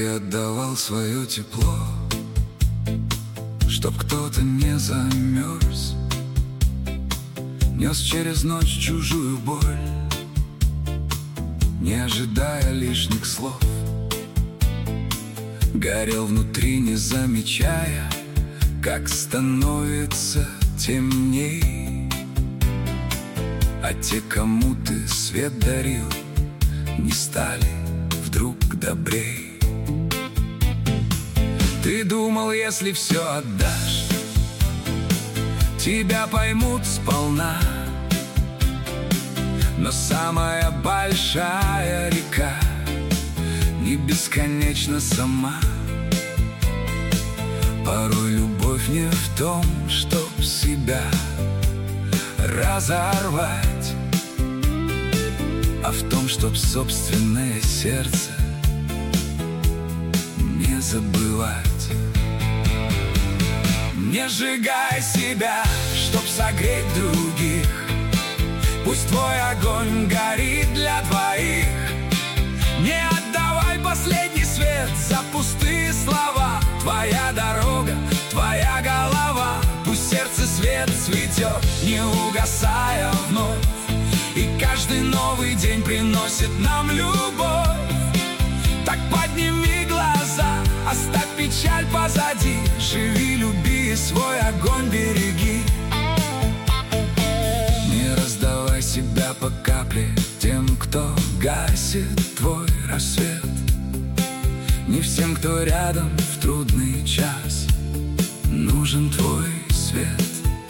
отдавал свое тепло, чтоб кто-то не замерз. Нес через ночь чужую боль, не ожидая лишних слов. Горел внутри, не замечая, как становится темней. А те, кому ты свет дарил, не стали вдруг добрей. Ты думал, если все отдашь, тебя поймут сполна. Но самая большая река не бесконечна сама. Порой любовь не в том, чтоб себя разорвать, а в том, чтоб собственное сердце не забывать. Не сжигай себя, чтоб согреть других. Пусть твой огонь горит для двоих. Не отдавай последний свет за пустые слова. Твоя дорога, твоя голова. Пусть сердце свет цветет, не угасая вновь. И каждый новый день приносит нам любовь. Так подними глаза, оставь печаль позади. Живи, люби и свой огонь береги. Не раздавай себя по капле тем, кто гасит твой рассвет. Не всем, кто рядом в трудный час, нужен твой свет.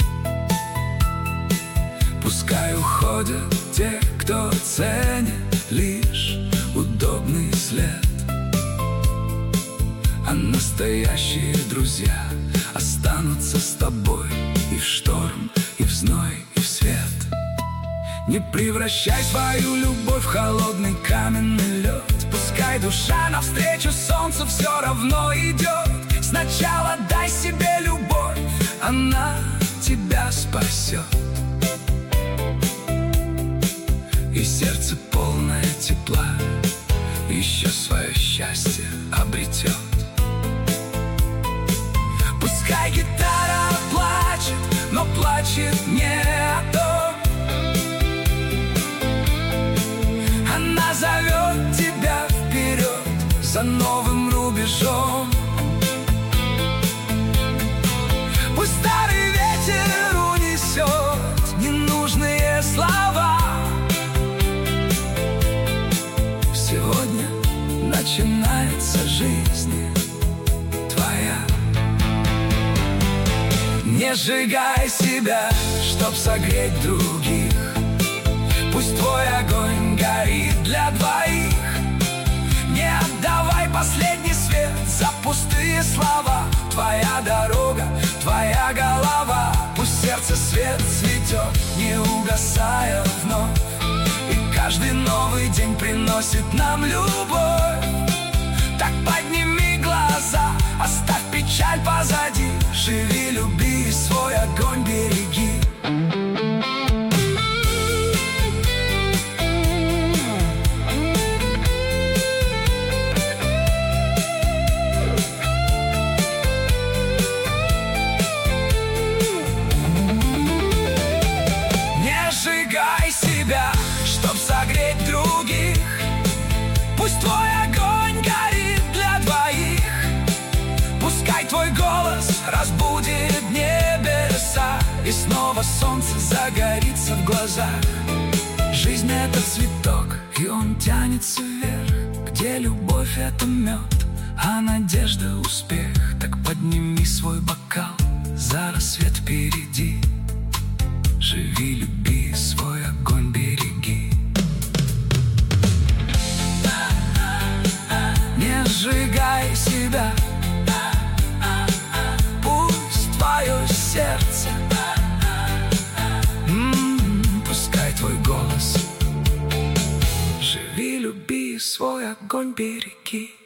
Пускай уходят те, кто ценит лишь удобный след, а настоящие друзья останутся с тобой и в шторм, и в зной, и в свет. Не превращай свою любовь в холодный каменный лед. Пускай душа навстречу солнцу все равно идет. Сначала дай себе любовь, она тебя спасет. И сердце полное тепла еще свое счастье обретет. Пускай гитара плачет, но плачет не о том. Она зовет тебя вперед за новым рубежом. Пусть старый ветер унесет ненужные слова. Сегодня начинается жизнь твоя. Не сжигай себя, чтоб согреть других. Пусть твой огонь горит для двоих. Не отдавай последний свет за пустые слова. Твоя дорога, твоя голова. Пусть сердце свет цветет, не угасая вновь. И каждый новый день приносит нам любовь. Так подними глаза, оставь печаль позади. Живи, люби и свой огонь береги. Не сжигай себя, чтоб согреть других. Пусть твой огонь горит для двоих. Пускай твой голос разбудит небеса. И снова солнце загорится в глазах. Жизнь — это цветок, и он тянется вверх, где любовь — это мед, а надежда — успех. Так подними свой бокал за рассвет впереди. Живи, люби, свой огонь береги. Не сжигай себя, пусть твое сердце, пускай твой голос. Живи, люби, свой огонь береги.